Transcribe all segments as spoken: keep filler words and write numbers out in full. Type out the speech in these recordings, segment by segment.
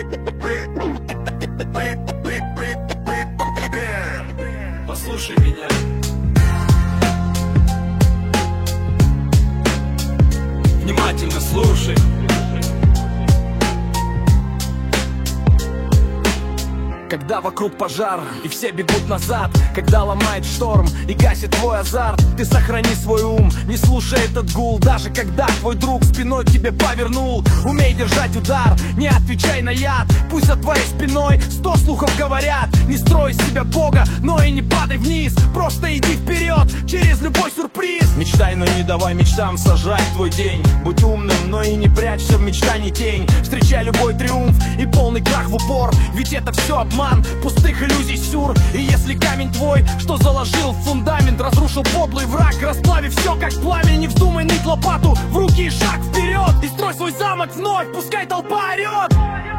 Послушай меня. Внимательно слушай. Когда вокруг пожар и все бегут назад, когда ломает шторм и гасит твой азарт, ты сохрани свой ум, не слушай этот гул. Даже когда твой друг спиной к тебе повернул, умей держать удар, не отвечай на яд. Пусть за твоей спиной сто слухов говорят. Не строй из себя бога, но и не падай вниз. Просто иди вперед, через любой сюрприз. Мечтай, но не давай мечтам сажать твой день. Будь умным, но и не прячься в мечтании тень. Встречай любой триумф и полный крах в упор, ведь это все обман, пустых иллюзий сюр. И если камень твой, что заложил в фундамент, разрушил подлый враг, расплавив все как пламя, не вздумай ныть лопату в руки и шаг вперед. И строй свой замок вновь, пускай толпа орет.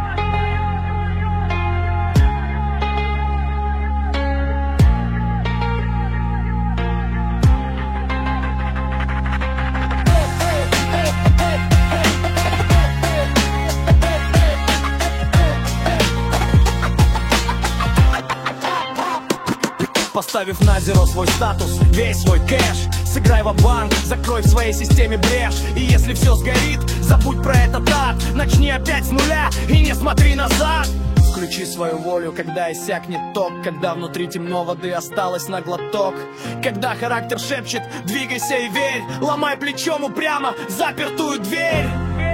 Поставив на зеро свой статус, весь свой кэш, сыграй ва-банк, закрой в своей системе брешь. И если все сгорит, забудь про этот ад. Начни опять с нуля и не смотри назад. Включи свою волю, когда иссякнет ток, когда внутри темно воды осталось на глоток, когда характер шепчет двигайся и верь, ломай плечом упрямо запертую дверь.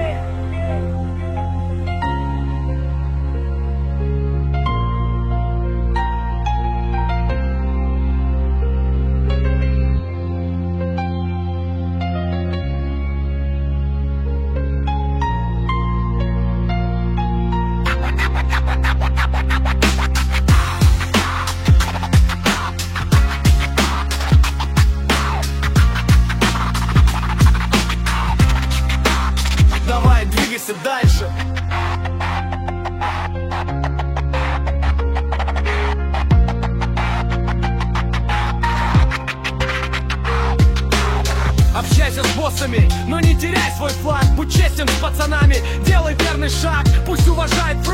Дальше. Общайся с боссами, но не теряй свой флаг. Будь честен с пацанами, делай верный шаг. Пусть уважает